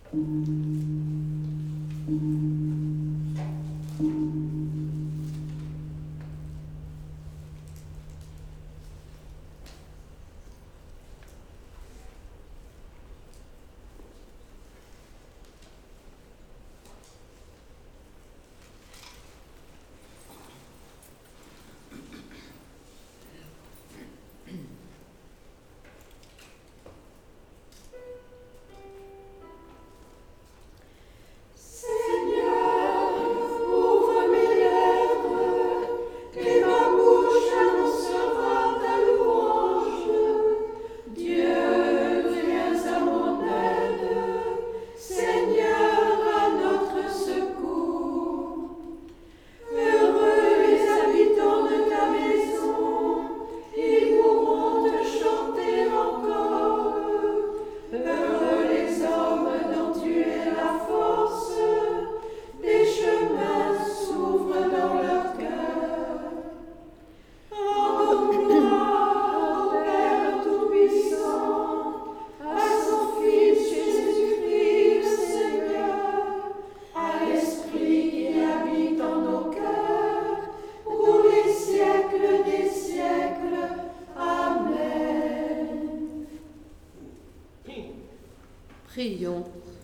Prions.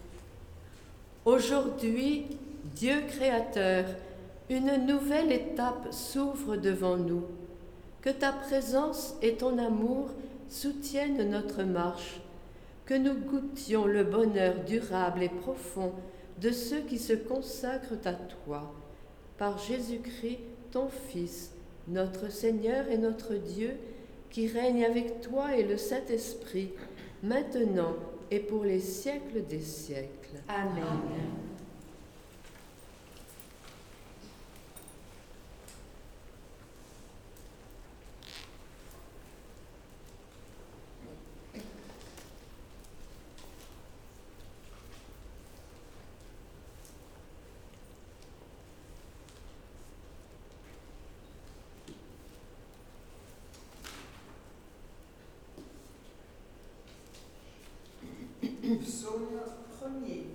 Aujourd'hui, Dieu créateur, une nouvelle étape s'ouvre devant nous. Que ta présence et ton amour soutiennent notre marche, que nous goûtions le bonheur durable et profond de ceux qui se consacrent à toi. Par Jésus-Christ, ton Fils, notre Seigneur et notre Dieu, qui règne avec toi et le Saint-Esprit, maintenant et pour les siècles des siècles. Amen. Amen. Psaume 1er.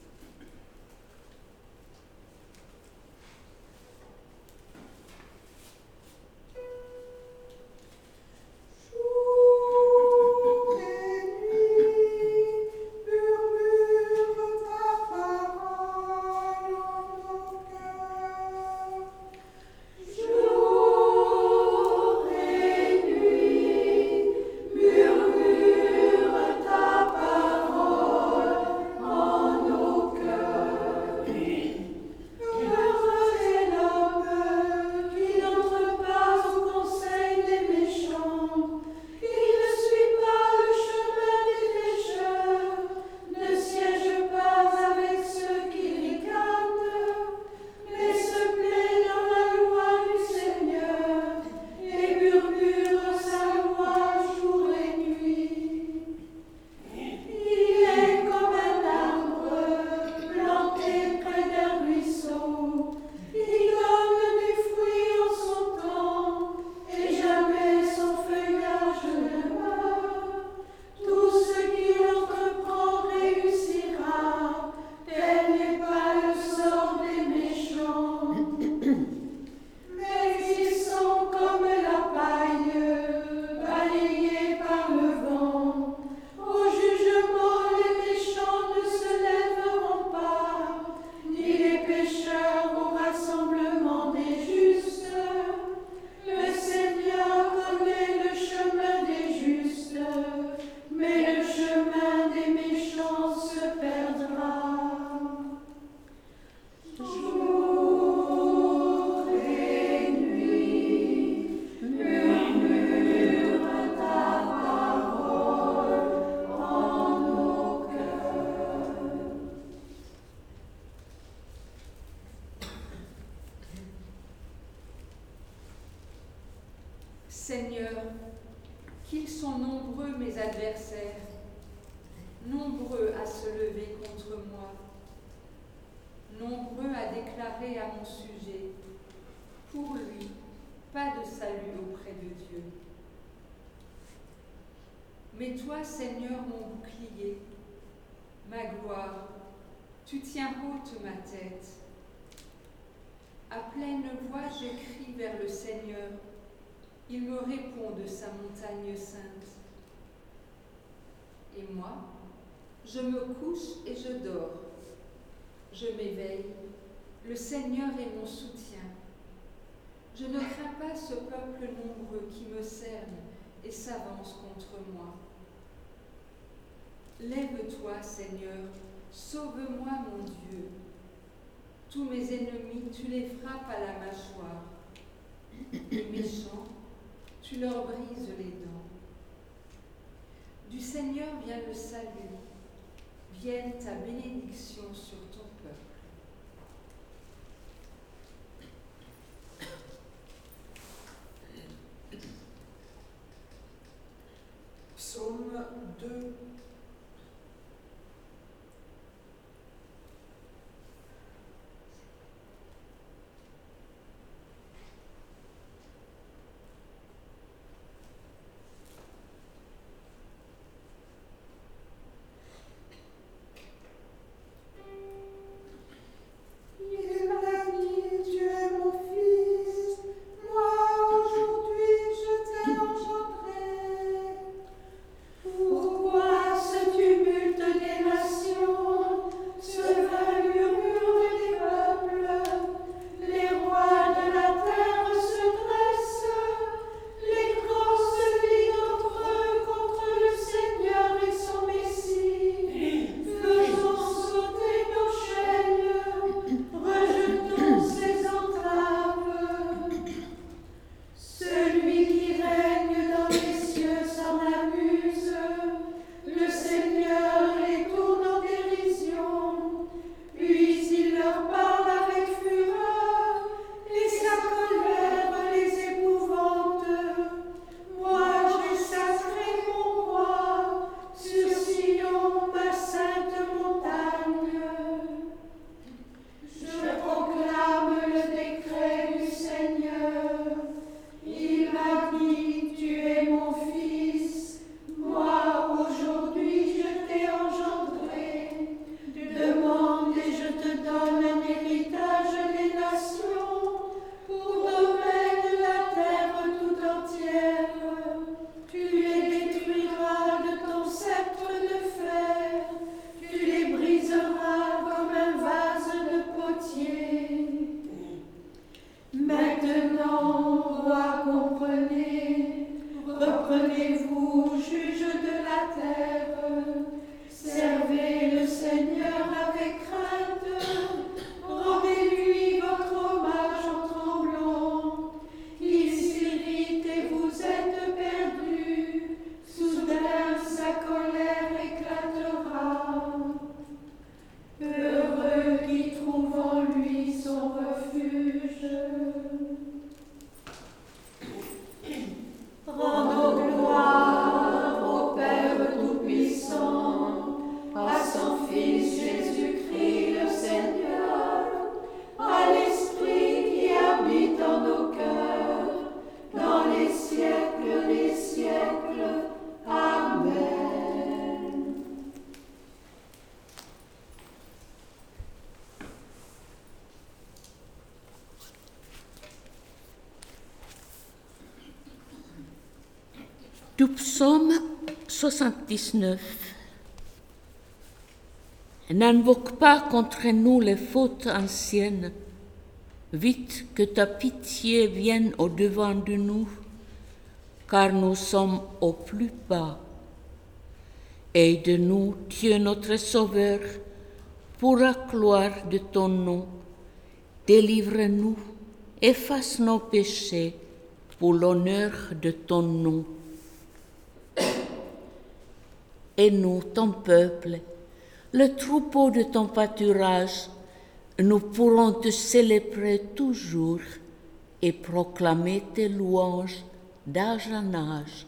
Seigneur, qu'ils sont nombreux mes adversaires, nombreux à se lever contre moi, nombreux à déclarer à mon sujet, pour lui, pas de salut auprès de Dieu. Mais toi, Seigneur, mon bouclier, ma gloire, Tu tiens haute ma tête. À pleine voix, je crie vers le Seigneur. Il me répond de sa montagne sainte. Et moi, je me couche et je dors. Je m'éveille. Le Seigneur est mon soutien. Je ne crains pas ce peuple nombreux qui me cerne et s'avance contre moi. Lève-toi, Seigneur, sauve-moi, mon Dieu. Tous mes ennemis, tu les frappes à la mâchoire. Les méchants, tu leur brises les dents. Du Seigneur vient le salut, vienne ta bénédiction sur ton peuple. Psaume 2. Du psaume 79. N'invoque pas contre nous les fautes anciennes, vite que ta pitié vienne au-devant de nous, car nous sommes au plus bas. Aide-nous, Dieu notre Sauveur, pour la gloire de ton nom. Délivre-nous, efface nos péchés pour l'honneur de ton nom. Et nous, ton peuple, le troupeau de ton pâturage, nous pourrons te célébrer toujours et proclamer tes louanges d'âge en âge.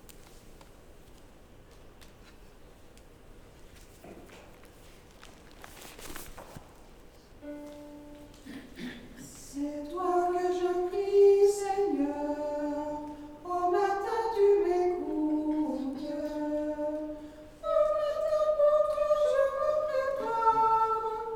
C'est toi que je prie, Seigneur. Au matin, tu m'écoutes. Au matin, pour toi, je me prépare.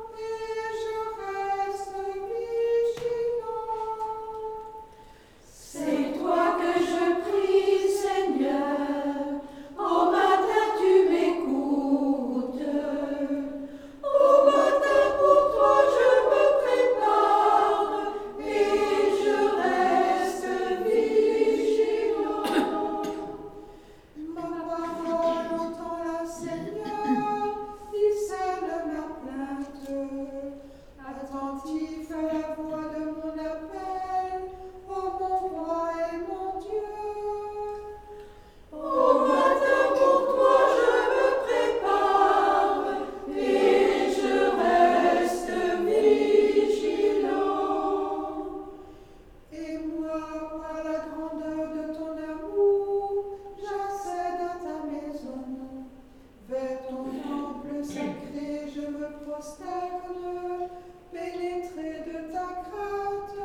prosterne, pénétrés de ta crainte.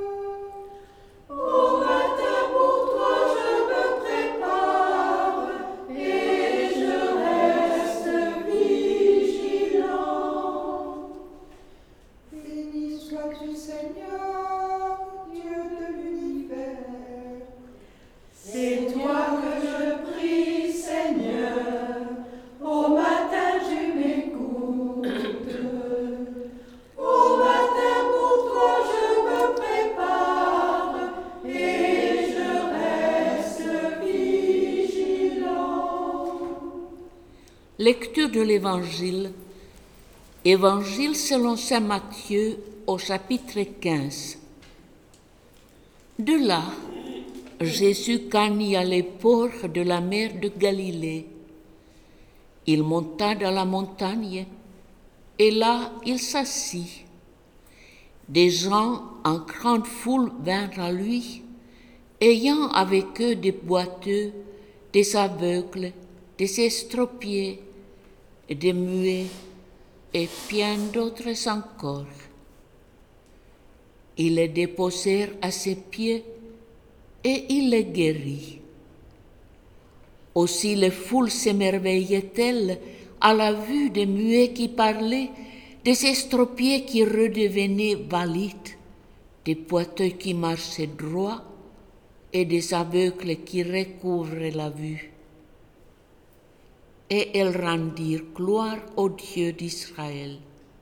Au matin pour toi je me prépare et je reste vigilant. Béni sois-tu, Seigneur, Dieu de l'univers. C'est toi que je prie, Seigneur, au matin tu m'écoutes. Au matin pour toi je me prépare et je reste vigilant. Lecture de l'Évangile. Évangile selon saint Matthieu au chapitre 15. De là, Jésus gagne les ports de la mer de Galilée. Il monta dans la montagne et là il s'assit. Des gens en grande foule vinrent à lui, ayant avec eux des boiteux, des aveugles, des estropiés, des muets et bien d'autres encore. Ils les déposèrent à ses pieds et il les guérit. Aussi les foules s'émerveillaient-elles à la vue des muets qui parlaient, des estropiés qui redevenaient valides, des boiteux qui marchaient droit et des aveugles qui recouvrent la vue. Et elles rendirent gloire au Dieu d'Israël.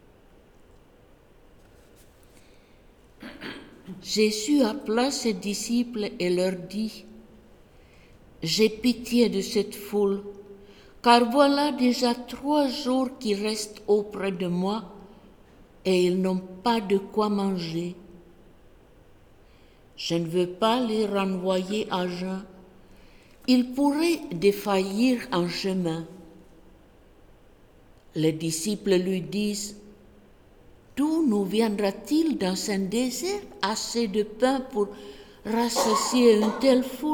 Jésus appela ses disciples et leur dit : « J'ai pitié de cette foule, car voilà déjà 3 jours qu'ils restent auprès de moi et ils n'ont pas de quoi manger. Je ne veux pas les renvoyer à jeun. Ils pourraient défaillir en chemin. » Les disciples lui disent : « D'où nous viendra-t-il dans un désert assez de pain pour rassasier une telle foule ?»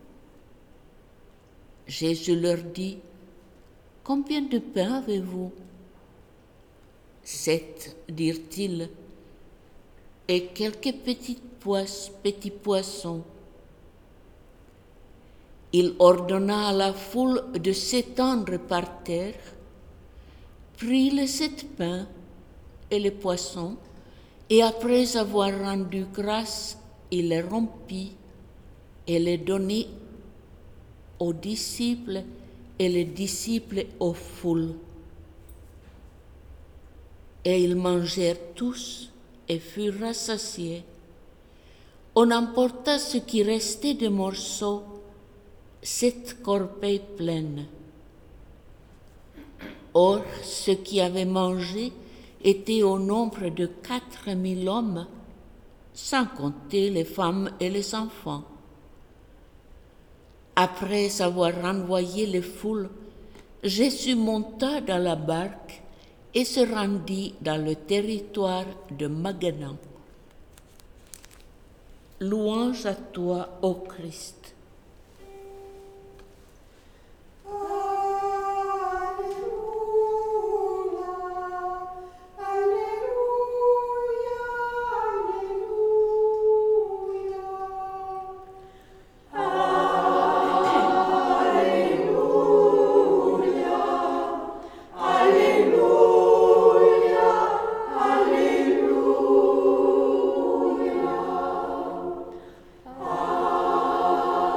Jésus leur dit : « Combien de pain avez-vous ? » 7, dirent-ils, et quelques petits poissons. Il ordonna à la foule de s'étendre par terre, prit les 7 pains et les poissons, et après avoir rendu grâce, il les rompit et les donnait aux disciples et les disciples aux foules. Et ils mangèrent tous et furent rassasiés. On emporta ce qui restait des morceaux, 7 corbeilles pleines. Or, ceux qui avaient mangé étaient au nombre de 4000 hommes, sans compter les femmes et les enfants. Après avoir renvoyé les foules, Jésus monta dans la barque et se rendit dans le territoire de Magadan. Louange à toi, ô Christ. Alléluia.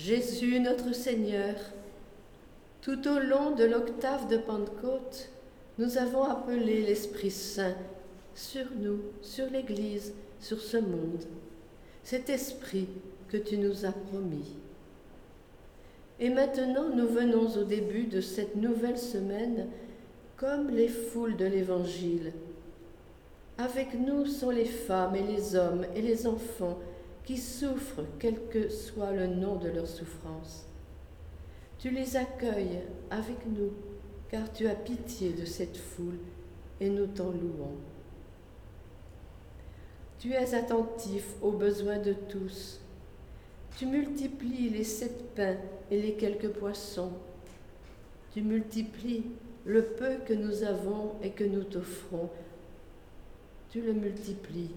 Jésus notre Seigneur, tout au long de l'octave de Pentecôte, nous avons appelé l'Esprit Saint sur nous, sur l'Église, sur ce monde, cet Esprit que tu nous as promis. Et maintenant, nous venons au début de cette nouvelle semaine comme les foules de l'Évangile. Avec nous sont les femmes et les hommes et les enfants qui souffrent, quel que soit le nom de leur souffrance. Tu les accueilles avec nous, car tu as pitié de cette foule et nous t'en louons. Tu es attentif aux besoins de tous. Tu multiplies les 7 pains et les quelques poissons. Tu multiplies le peu que nous avons et que nous t'offrons. Tu le multiplies.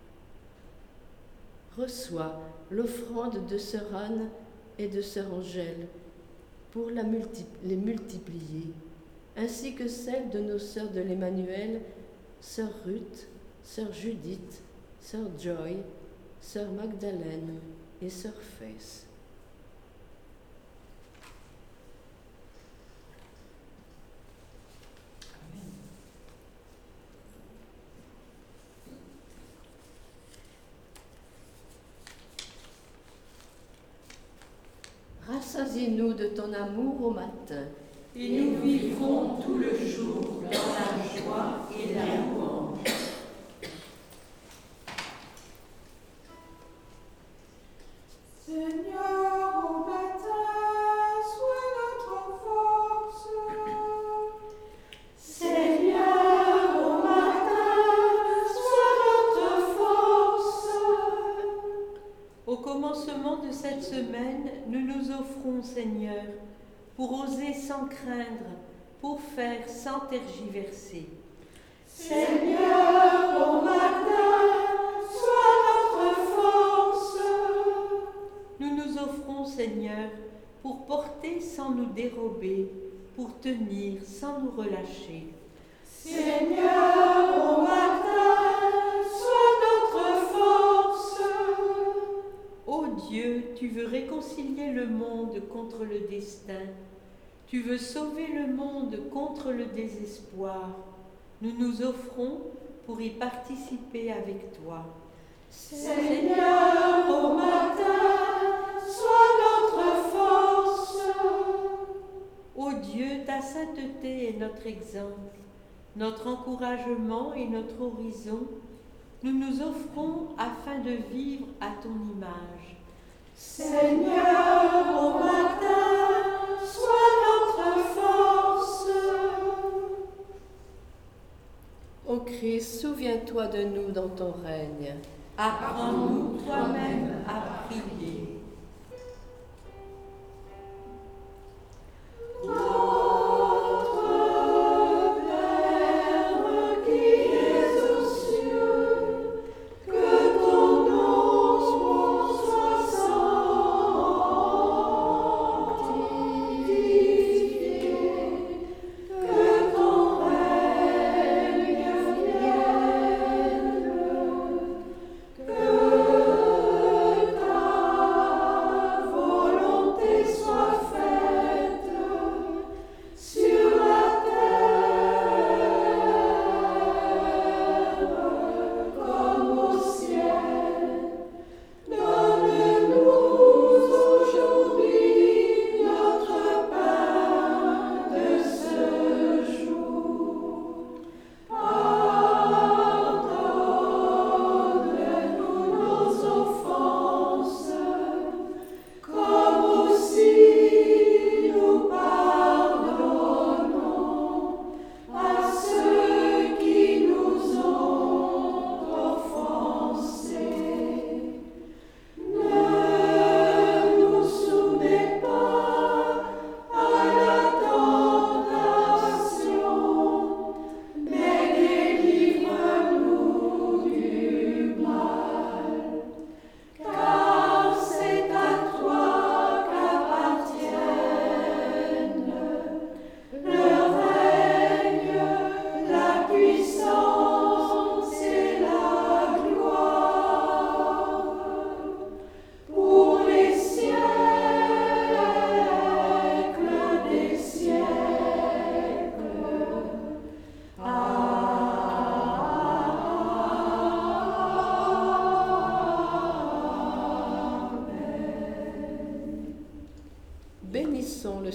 Reçois l'offrande de sœur Anne et de sœur Angèle pour les multiplier, ainsi que celle de nos sœurs de l'Emmanuel, sœur Ruth, sœur Judith, sœur Joy, sœur Magdalène et sœur Faith. Rassasie-nous de ton amour au matin, et nous vivrons tout le jour dans la joie et la louange. Seigneur, au matin, sois notre force. Seigneur, au matin, sois notre force. Au commencement de cette semaine, nous nous offrons, Seigneur, pour oser sans craindre, pour faire sans tergiverser. Seigneur, au matin, sois notre force. Nous nous offrons, Seigneur, pour porter sans nous dérober, pour tenir sans nous relâcher. Seigneur, au matin, sois notre force. Ô Dieu, tu veux réconcilier le monde contre le destin. Tu veux sauver le monde contre le désespoir. Nous nous offrons pour y participer avec toi. Seigneur, au matin, sois notre force. Ô Dieu, ta sainteté est notre exemple, notre encouragement et notre horizon. Nous nous offrons afin de vivre à ton image. Seigneur, au matin, sois notre force. Ô Christ, souviens-toi de nous dans ton règne. Apprends-nous toi-même à prier. Que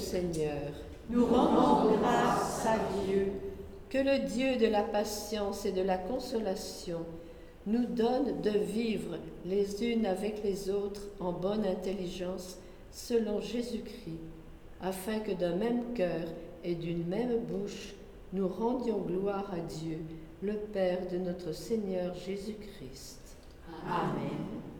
Seigneur. Nous rendons grâce à Dieu. Que le Dieu de la patience et de la consolation nous donne de vivre les unes avec les autres en bonne intelligence selon Jésus-Christ, afin que d'un même cœur et d'une même bouche, nous rendions gloire à Dieu, le Père de notre Seigneur Jésus-Christ. Amen.